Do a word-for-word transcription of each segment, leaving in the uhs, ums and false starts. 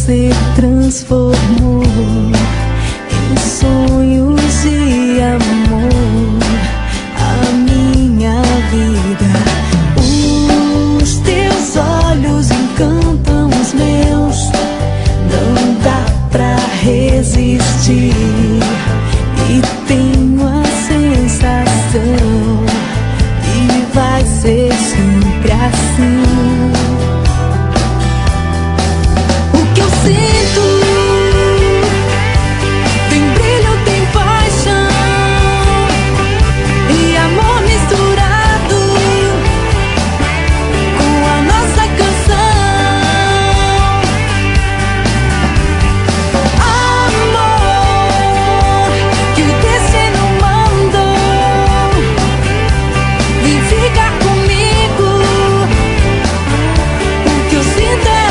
você transformou em sonhos de amor a minha vida. Os teus olhos encantam os meus, não dá pra resistir. E tenho a sensação que vai ser sempre assim. O que eu sinto tem brilho, tem paixão e amor misturado com a nossa canção. Amor que o destino mandou, vem ficar comigo. O que eu sinto é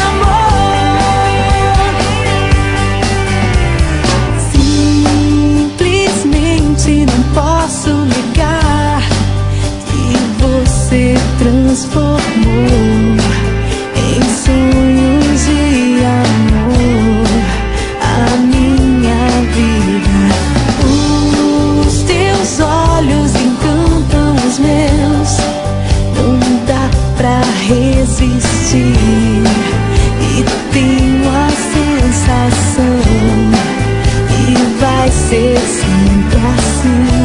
posso negar que você transformou em sonhos de amor a minha vida. Os teus olhos encantam os meus, não dá pra resistir. E tenho a sensação que vai ser sempre assim.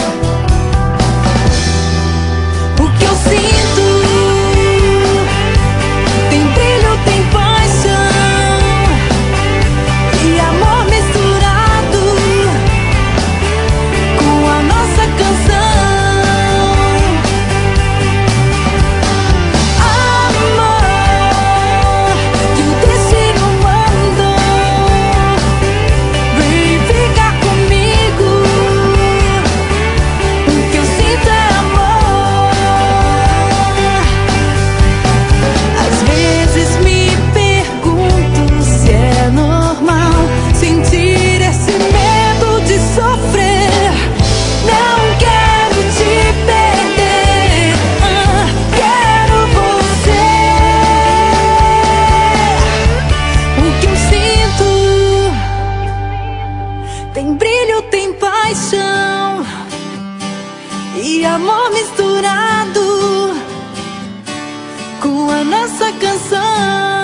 Tem brilho, tem paixão e amor misturado com a nossa canção.